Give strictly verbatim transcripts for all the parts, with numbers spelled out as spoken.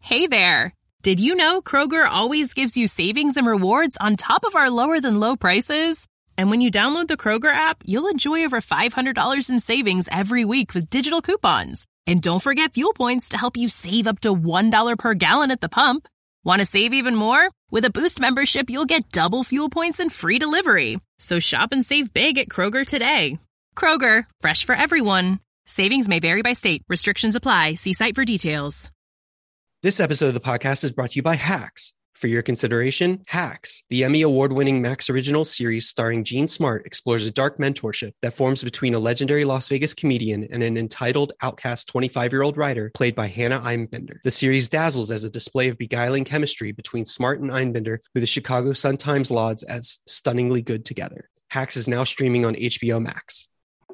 Hey there! Did you know Kroger always gives you savings and rewards on top of our lower-than-low prices? And when you download the Kroger app, you'll enjoy over five hundred dollars in savings every week with digital coupons. And don't forget fuel points to help you save up to one dollar per gallon at the pump. Want to save even more? With a Boost membership, you'll get double fuel points and free delivery. So shop and save big at Kroger today. Kroger, fresh for everyone. Savings may vary by state. Restrictions apply. See site for details. This episode of the podcast is brought to you by Hacks. For your consideration, Hacks, the Emmy award-winning Max original series starring Jean Smart, explores a dark mentorship that forms between a legendary Las Vegas comedian and an entitled, outcast twenty-five-year-old writer played by Hannah Einbinder. The series dazzles as a display of beguiling chemistry between Smart and Einbinder, who the Chicago Sun-Times lauds as stunningly good together. Hacks is now streaming on H B O Max.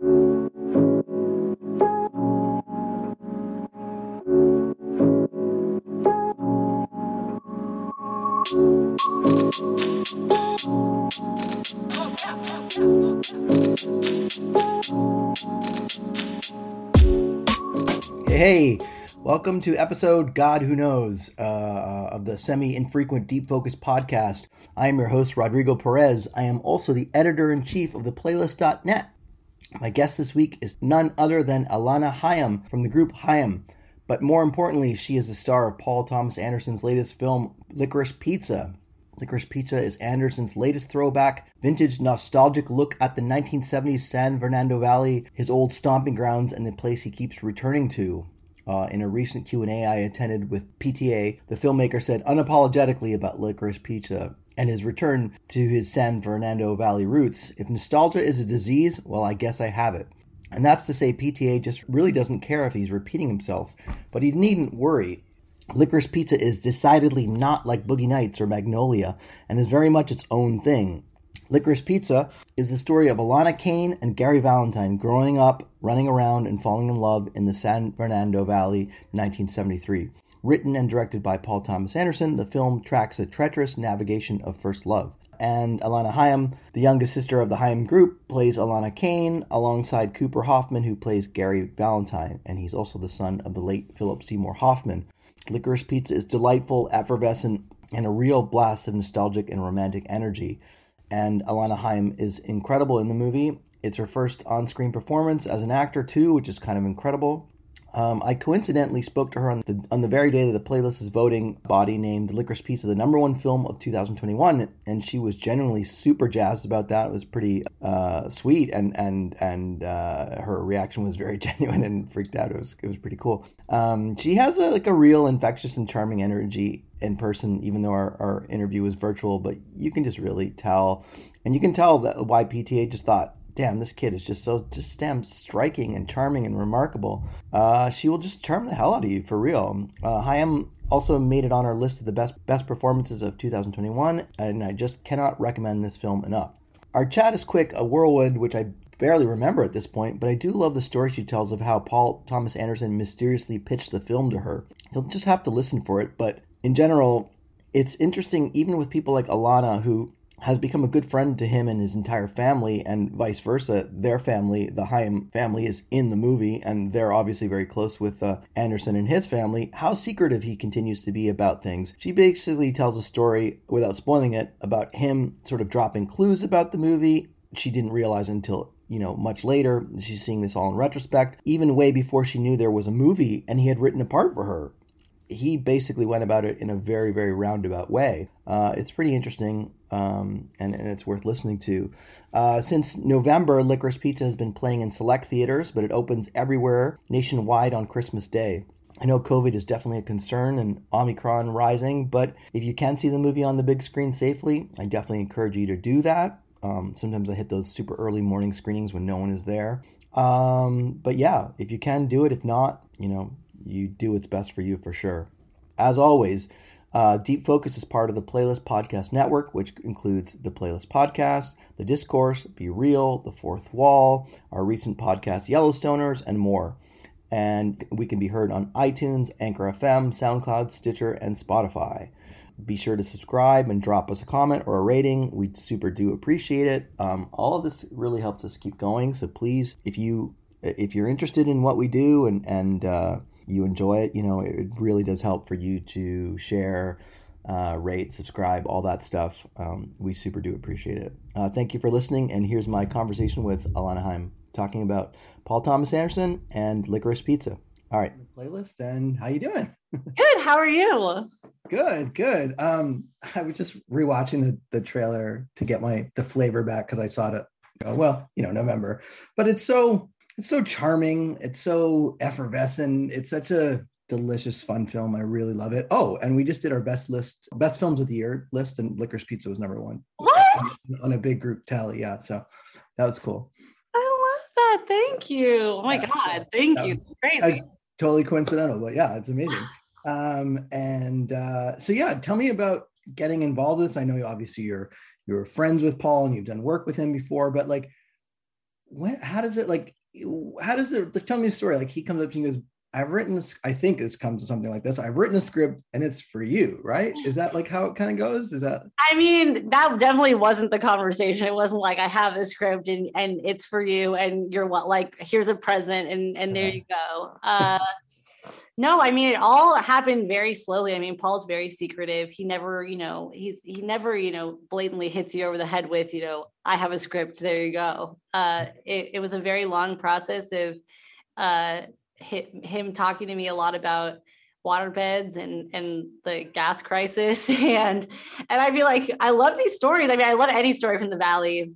Hey, welcome to episode God Who Knows uh, of the semi-infrequent Deep Focus podcast. I am your host, Rodrigo Perez. I am also the editor-in-chief of the playlist dot net. My guest this week is none other than Alana Haim from the group Haim. But more importantly, she is the star of Paul Thomas Anderson's latest film, Licorice Pizza. Licorice Pizza is Anderson's latest throwback, vintage, nostalgic look at the nineteen seventies San Fernando Valley, his old stomping grounds, and the place he keeps returning to. Uh, in a recent Q and A I attended with P T A, the filmmaker said unapologetically about Licorice Pizza and his return to his San Fernando Valley roots. If nostalgia is a disease, well, I guess I have it. And that's to say P T A just really doesn't care if he's repeating himself, but he needn't worry. Licorice Pizza is decidedly not like Boogie Nights or Magnolia, and is very much its own thing. Licorice Pizza is the story of Alana Kane and Gary Valentine growing up, running around, and falling in love in the San Fernando Valley, nineteen seventy-three. Written and directed by Paul Thomas Anderson, the film tracks a treacherous navigation of first love. And Alana Haim, the youngest sister of the Haim group, plays Alana Kane alongside Cooper Hoffman, who plays Gary Valentine, and he's also the son of the late Philip Seymour Hoffman. Licorice Pizza is delightful, effervescent, and a real blast of nostalgic and romantic energy. And Alana Haim is incredible in the movie. It's her first on-screen performance as an actor, too, which is kind of incredible. Um, I coincidentally spoke to her on the, on the very day that the playlist's voting body named Licorice Pizza the number one film of two thousand twenty-one, and she was genuinely super jazzed about that. It was pretty uh, sweet, and and and uh, her reaction was very genuine and freaked out. It was it was pretty cool. Um, she has a, like a real infectious and charming energy in person, even though our, our interview was virtual. But you can just really tell, and you can tell that why P T A just thought, damn, this kid is just so just damn striking and charming and remarkable. Uh, she will just charm the hell out of you, for real. Uh, Haim also made it on our list of the best best performances of two thousand twenty-one, and I just cannot recommend this film enough. Our chat is quick, a whirlwind, which I barely remember at this point, but I do love the story she tells of how Paul Thomas Anderson mysteriously pitched the film to her. You'll just have to listen for it, but in general, it's interesting, even with people like Alana, who has become a good friend to him and his entire family, and vice versa. Their family, the Haim family, is in the movie, and they're obviously very close with uh, Anderson and his family. How secretive he continues to be about things. She basically tells a story, without spoiling it, about him sort of dropping clues about the movie. She didn't realize until, you know, much later. She's seeing this all in retrospect, even way before she knew there was a movie and he had written a part for her. He basically went about it in a very, very roundabout way. Uh, it's pretty interesting, um, and, and it's worth listening to. Uh, since November, Licorice Pizza has been playing in select theaters, but it opens everywhere nationwide on Christmas Day. I know COVID is definitely a concern and Omicron rising, but if you can see the movie on the big screen safely, I definitely encourage you to do that. Um, sometimes I hit those super early morning screenings when no one is there. Um, but yeah, if you can do it, if not, you know, you do what's best for you for sure. As always, uh, Deep Focus is part of the Playlist Podcast Network, which includes the Playlist Podcast, The Discourse, Be Real, The Fourth Wall, our recent podcast Yellowstoners, and more. And we can be heard on iTunes, Anchor F M, SoundCloud, Stitcher, and Spotify. Be sure to subscribe and drop us a comment or a rating. We super do appreciate it. Um, all of this really helps us keep going. So please, if you if you're interested in what we do and and uh, you enjoy it, you know, it really does help for you to share, uh, rate, subscribe, all that stuff. Um, we super do appreciate it. Uh, thank you for listening. And here's my conversation with Alana Haim talking about Paul Thomas Anderson and Licorice Pizza. All right, playlist, and how you doing? Good. How are you? Good, good. Um, I was just rewatching the the trailer to get my the flavor back because I saw it, uh, well, you know, November. But it's so it's so charming. It's so effervescent. It's such a delicious, fun film. I really love it. Oh, and we just did our best list, best films of the year list, and Licorice Pizza was number one. What? On, on a big group tally, yeah. So that was cool. I love that. Thank you. Oh my Yeah, God. Thank that you. was- Crazy. I- totally coincidental, but yeah, it's amazing. Um, and uh, so yeah, tell me about getting involved with this. I know you obviously you're you're friends with Paul and you've done work with him before, but like, when how does it like how does it like, tell me a story? Like he comes up to you and goes, I've written this, I think this comes to something like this. I've written a script and it's for you, right? Is that like how it kind of goes? Is that I mean, that definitely wasn't the conversation. It wasn't like I have this script and, and it's for you and you're what like here's a present and, and there you go. Uh No, I mean, it all happened very slowly. I mean, Paul's very secretive. He never, you know, he's, he never, you know, blatantly hits you over the head with, you know, I have a script, there you go. Uh, it, it was a very long process of uh, him talking to me a lot about waterbeds and, and the gas crisis. And, and I'd be like, I love these stories. I mean, I love any story from the Valley.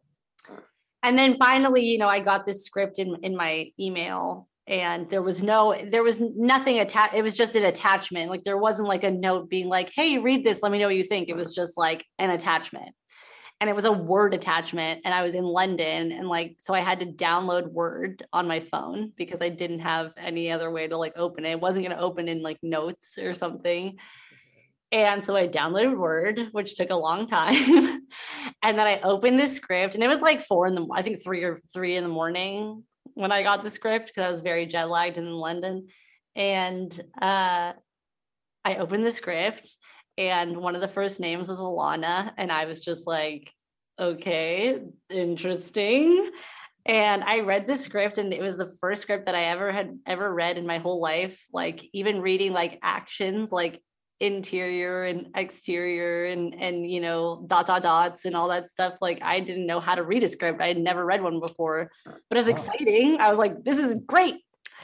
And then finally, you know, I got this script in, in my email. And there was no, there was nothing attached. It was just an attachment. Like there wasn't like a note being like, hey, read this. Let me know what you think. It was just like an attachment. And it was a Word attachment. And I was in London. And like, so I had to download Word on my phone because I didn't have any other way to like open it. It wasn't going to open in like notes or something. And so I downloaded Word, which took a long time. And then I opened the script and it was like four in the, I think three or three in the morning when I got the script because I was very jet lagged in London. And uh, I opened the script and one of the first names was Alana. And I was just like, okay, interesting. And I read the script and it was the first script that I ever had ever read in my whole life. Like even reading like actions, like interior and exterior and and you know dot dot dots and all that stuff. Like I didn't know how to read a script. I had never read one before, but it was exciting. I was like, this is great.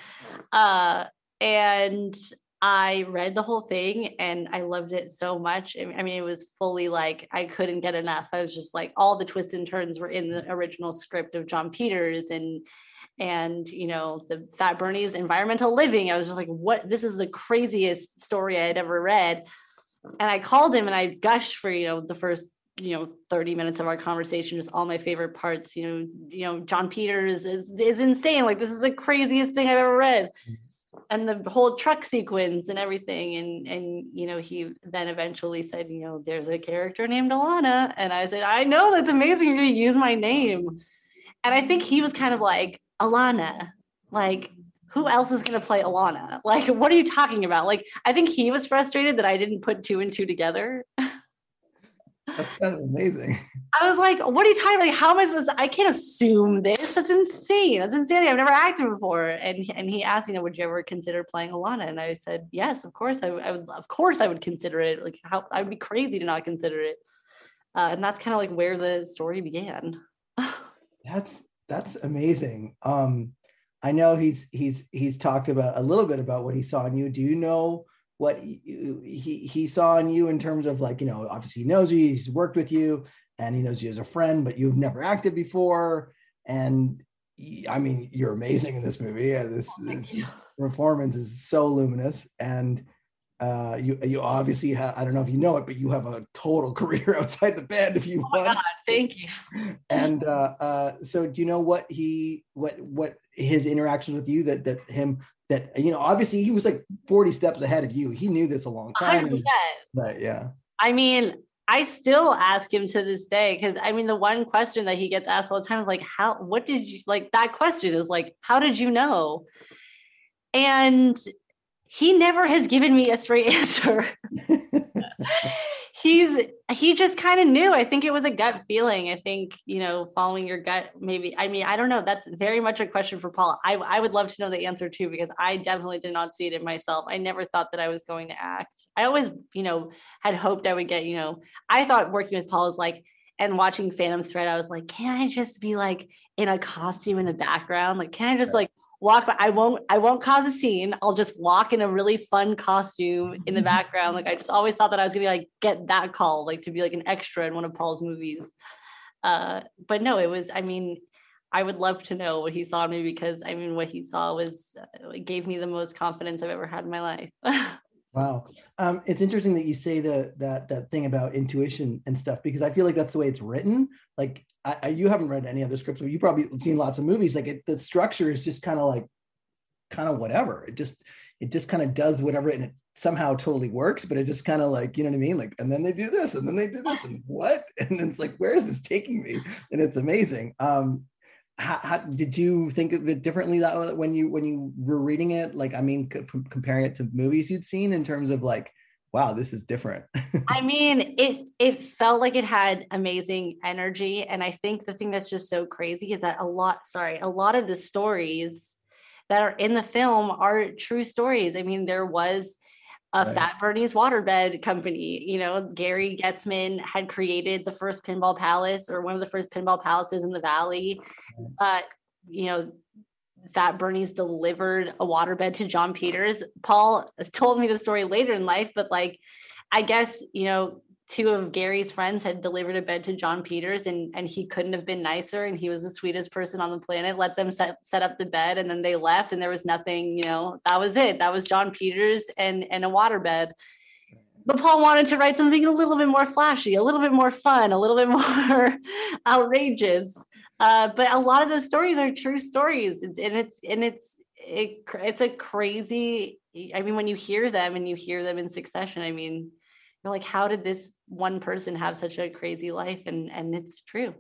Uh and I read the whole thing and I loved it so much. I mean, it was fully like I couldn't get enough. I was just like, all the twists and turns were in the original script of Jon Peters and and, you know, the Fat Bernie's environmental living. I was just like, what, this is the craziest story I had ever read. And I called him and I gushed for, you know, the first, you know, thirty minutes of our conversation, just all my favorite parts, you know, you know, Jon Peters is, is insane. Like, this is the craziest thing I've ever read. And the whole truck sequence and everything. And, and, you know, he then eventually said, you know, there's a character named Alana. And I said, I know, that's amazing. You're going to use my name. And I think he was kind of like, Alana, like, who else is going to play Alana? Like, what are you talking about? Like, I think he was frustrated that I didn't put two and two together. That's kind of amazing. I was like, what are you talking about? Like, how am I supposed to, I can't assume this. That's insane. That's insane. I've never acted before. And, and he asked, you know, would you ever consider playing Alana? And I said, yes, of course. I, I would, of course I would consider it. Like, how, I would be crazy to not consider it. Uh, and that's kind of like where the story began. That's, That's amazing. Um, I know he's he's he's talked about a little bit about what he saw in you. Do you know what he, he he saw in you in terms of, like, you know, obviously he knows you, he's worked with you, and he knows you as a friend, but you've never acted before. And I mean, you're amazing in this movie. Yeah, this, this performance is so luminous, and uh, you you obviously have, I don't know if you know it, but you have a total career outside the band if you oh want. My God, thank you. And uh, uh, so, do you know what he what what his interactions with you that that him that you know obviously he was like forty steps ahead of you. He knew this a long time. one hundred percent. But yeah, I mean, I still ask him to this day because I mean, the one question that he gets asked all the time is like, "How? What did you like?" That question is like, "How did you know?" And he never has given me a straight answer. he he's he just kind of knew. I think it was a gut feeling. I think, you know, following your gut, maybe. I mean, I don't know. That's very much a question for Paul. I, I would love to know the answer too, because I definitely did not see it in myself. I never thought that I was going to act. I always, you know, had hoped I would get, you know, I thought working with Paul was like, and watching Phantom Thread, I was like, can I just be like in a costume in the background? Like, can I just like walk by? I won't, I won't cause a scene. I'll just walk in a really fun costume in the background. Like, I just always thought that I was gonna be like, get that call, like to be like an extra in one of Paul's movies. Uh, but no, it was, I mean, I would love to know what he saw in me, because I mean, what he saw was, uh, gave me the most confidence I've ever had in my life. Wow. Um, it's interesting that you say the, that that thing about intuition and stuff, because I feel like that's the way it's written. Like, I, I you haven't read any other scripts, but you probably seen lots of movies. Like, it, the structure is just kind of like, kind of whatever. It just, it just kind of does whatever, and it somehow totally works, but it just kind of like, you know what I mean? Like, and then they do this, and then they do this, and what? And it's like, where is this taking me? And it's amazing. Um, How, how did you think of it differently that when you when you were reading it? Like, I mean, c- comparing it to movies you'd seen, in terms of like, wow, this is different. I mean, it it felt like it had amazing energy, and I think the thing that's just so crazy is that a lot, sorry, a lot of the stories that are in the film are true stories. I mean, there was a right. Fat Bernie's Waterbed Company. You know, Gary Getzman had created the first pinball palace, or one of the first pinball palaces in the Valley. Uh, you know, Fat Bernie's delivered a waterbed to John Peters. Paul told me the story later in life, but like, I guess, you know, two of Gary's friends had delivered a bed to John Peters, and, and he couldn't have been nicer. And he was the sweetest person on the planet, let them set, set up the bed. And then they left, and there was nothing, you know, that was it. That was John Peters and, and a waterbed. But Paul wanted to write something a little bit more flashy, a little bit more fun, a little bit more outrageous. Uh, but a lot of the stories are true stories. And it's, and it's, it, it's a crazy, I mean, when you hear them and you hear them in succession, I mean, you're like, how did this one person have such a crazy life? And and it's true.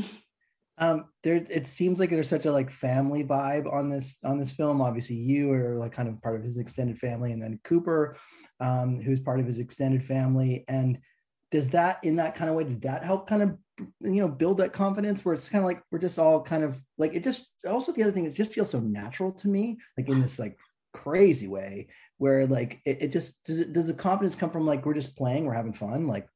um, there, it seems like there's such a like family vibe on this on this film. Obviously, you are like kind of part of his extended family, and then Cooper, um, who's part of his extended family. And does that, in that kind of way, did that help kind of, you know, build that confidence where it's kind of like we're just all kind of like, it just also, the other thing is, it just feels so natural to me, like in this like crazy way, where like it, it just does, it, does the confidence come from like we're just playing, we're having fun? Like,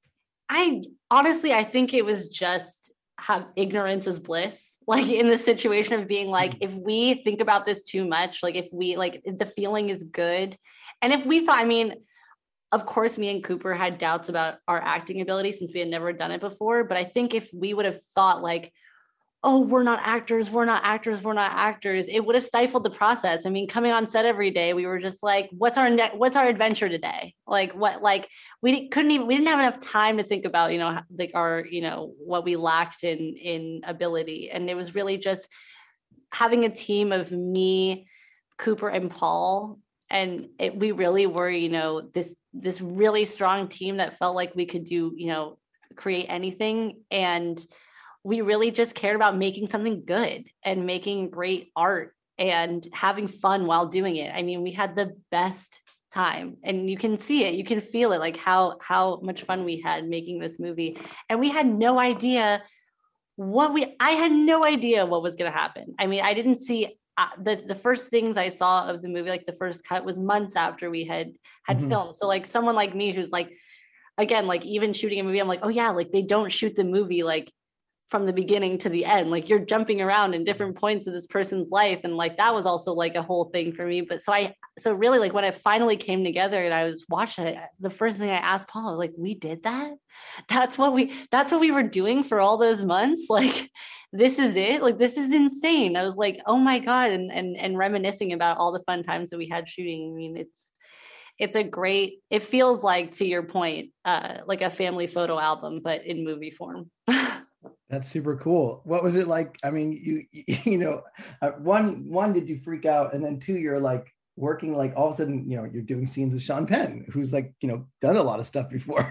I honestly, I think it was just have ignorance is bliss, like in the situation of being like, if we think about this too much, like if we like the feeling is good, and if we thought, I mean, of course, me and Cooper had doubts about our acting ability since we had never done it before, but I think if we would have thought like, oh, we're not actors, we're not actors, we're not actors, it would have stifled the process. I mean, coming on set every day, we were just like, what's our ne- what's our adventure today? Like what, like we couldn't even, we didn't have enough time to think about, you know, like our, you know, what we lacked in, in ability. And it was really just having a team of me, Cooper, and Paul. And it, we really were, you know, this, this really strong team that felt like we could do, you know, create anything. And we really just cared about making something good and making great art and having fun while doing it. I mean, we had the best time, and you can see it, you can feel it, like how, how much fun we had making this movie. And we had no idea what we, I had no idea what was going to happen. I mean, I didn't see uh, the, the first things I saw of the movie, like the first cut was months after we had, had mm-hmm. filmed. So like someone like me, who's like, again, like even shooting a movie, I'm like, oh yeah, like they don't shoot the movie like from the beginning to the end, like you're jumping around in different points of this person's life. And like, that was also like a whole thing for me. But so I, so really like when it finally came together and I was watching it, the first thing I asked Paul, I was like, we did that? That's what we, that's what we were doing for all those months. Like, this is it. Like, this is insane. I was like, oh my God. And, and, and reminiscing about all the fun times that we had shooting. I mean, it's, it's a great, it feels like, to your point, uh, like a family photo album, but in movie form. That's super cool. What was it like? I mean, you you know, uh, one one did you freak out, and then two, you're like working like all of a sudden, you know, you're doing scenes with Sean Penn, who's like, you know, done a lot of stuff before.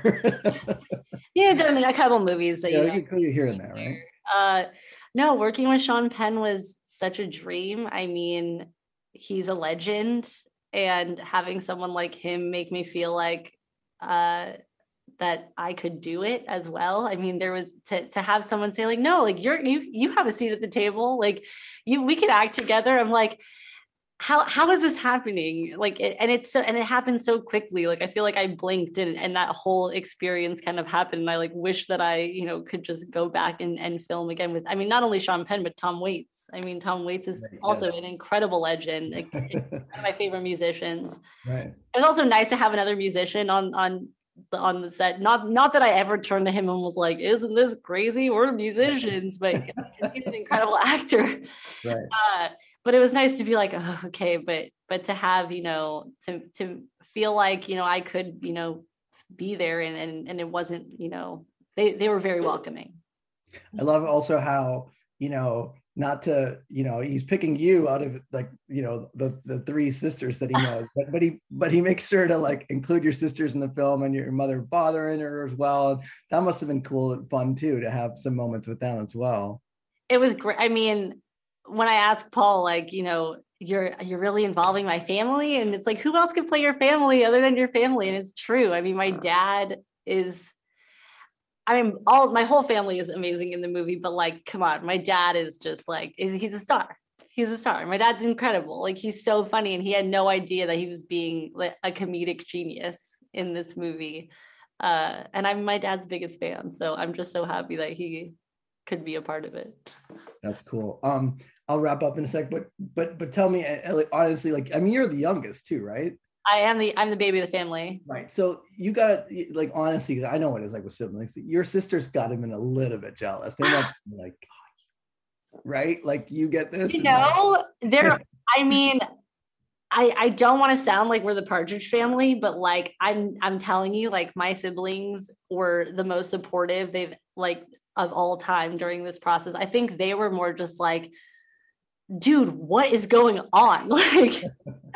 Yeah, done a couple movies that yeah, you know, you clearly hear in there, right? Uh, no, working with Sean Penn was such a dream. I mean, he's a legend, and having someone like him make me feel like uh that I could do it as well. I mean, there was to to have someone say like, no, like you're you you have a seat at the table, like you we could act together. I'm like, how how is this happening? Like, it, and it's so and it happened so quickly. Like, I feel like I blinked and and that whole experience kind of happened. And I like wish that I, you know, could just go back and and film again with. I mean, not only Sean Penn but Tom Waits. I mean, Tom Waits is Yes. also an incredible legend, like, one of my favorite musicians. Right. It was also nice to have another musician on on the on the set. Not not that I ever turned to him and was like, "Isn't this crazy? We're musicians," but he's an incredible actor. Right. Uh, but it was nice to be like, oh, okay, but but to have, you know, to to feel like, you know, I could, you know, be there and and, and it wasn't, you know, they they were very welcoming. I love also how, you know, not to, you know, he's picking you out of like, you know, the the three sisters that he knows, but but he but he makes sure to like include your sisters in the film and your mother bothering her as well. And that must have been cool and fun too, to have some moments with them as well. It was great. I mean, when I asked Paul, like, you know, you're you're really involving my family, and it's like, who else could play your family other than your family? And it's true. I mean, my dad is, I mean, all my whole family is amazing in the movie, but like, come on, my dad is just like, he's a star. He's a star. My dad's incredible. Like, he's so funny, and he had no idea that he was being like a comedic genius in this movie. Uh, and I'm my dad's biggest fan, so I'm just so happy that he could be a part of it. That's cool. Um, I'll wrap up in a sec, but but but tell me, like, honestly, like, I mean, you're the youngest too, right? I am the I'm the baby of the family. Right. So you got, like, honestly, 'cause I know what it's like with siblings. Your sisters got him in a little bit jealous. They must be like, right? Like, you get this. You know, they're, I mean, I I don't want to sound like we're the Partridge Family, but like, I'm I'm telling you, like, my siblings were the most supportive they've like of all time during this process. I think they were more just like, dude, what is going on? Like,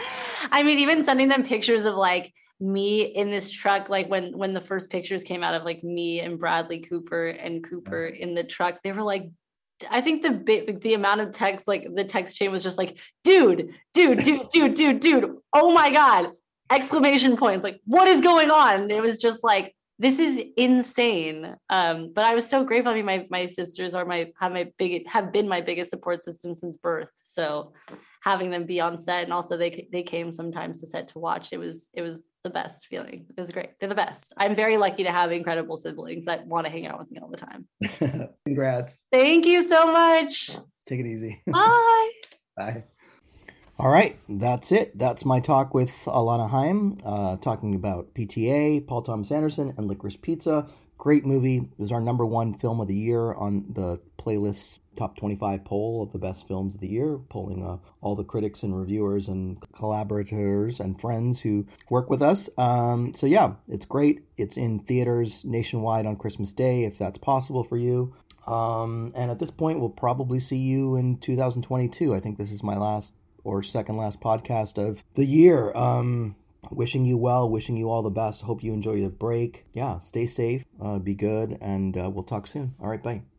I mean, even sending them pictures of like me in this truck, like when when the first pictures came out of like me and Bradley Cooper and Cooper in the truck, they were like, I think the bit the amount of text, like the text chain was just like, dude, dude, dude, dude, dude, dude, oh my God, exclamation points, like, what is going on? And it was just like, this is insane. Um, but I was so grateful. I mean, my my sisters are my have my big have been my biggest support system since birth. So having them be on set, and also they they came sometimes to set to watch. It was it was the best feeling. It was great. They're the best. I'm very lucky to have incredible siblings that want to hang out with me all the time. Congrats. Thank you so much. Take it easy. Bye. Bye. All right, that's it. That's my talk with Alana Haim, uh, talking about P T A, Paul Thomas Anderson, and Licorice Pizza. Great movie. It was our number one film of the year on the Playlist Top twenty-five poll of the best films of the year, polling uh, all the critics and reviewers and collaborators and friends who work with us. Um, so yeah, it's great. It's in theaters nationwide on Christmas Day, if that's possible for you. Um, and at this point, we'll probably see you in two thousand twenty-two. I think this is my last or second last podcast of the year. Um, wishing you well, wishing you all the best. Hope you enjoy your break. Yeah, stay safe, uh, be good, and uh, we'll talk soon. All right, bye.